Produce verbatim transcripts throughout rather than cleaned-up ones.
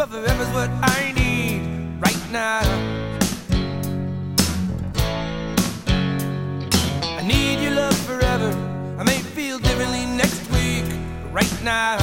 love forever's what I need right now. I need your love forever. I may feel differently next week, but right now.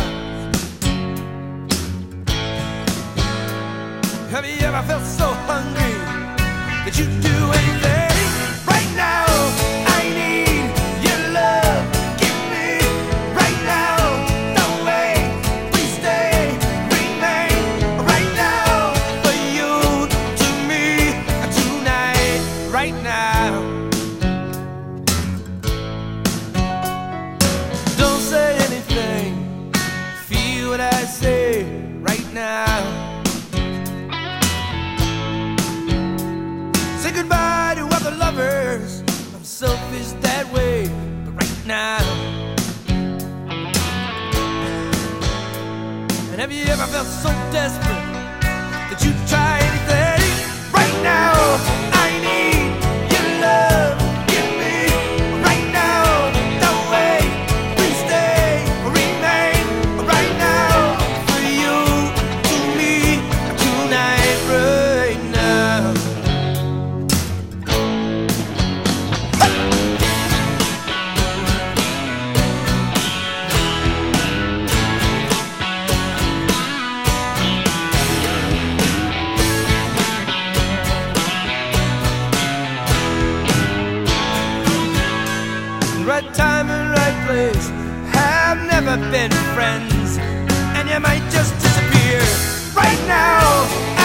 Have you ever felt so hungry that you'd do anything? Right now, I need your love. Give me right now. Don't wait, please stay, remain right now. For you, to me, tonight, right now. Don't say anything, feel what I say right now. Say goodbye to other lovers. I'm selfish that way, but right now. And have you ever felt so desperate that you'd try anything? Right now, I need your love. Give me right now. Don't wait, please stay, remain right now. For you, to me, tonight, right now. Right time and right place have never been friends, and you might just disappear right now.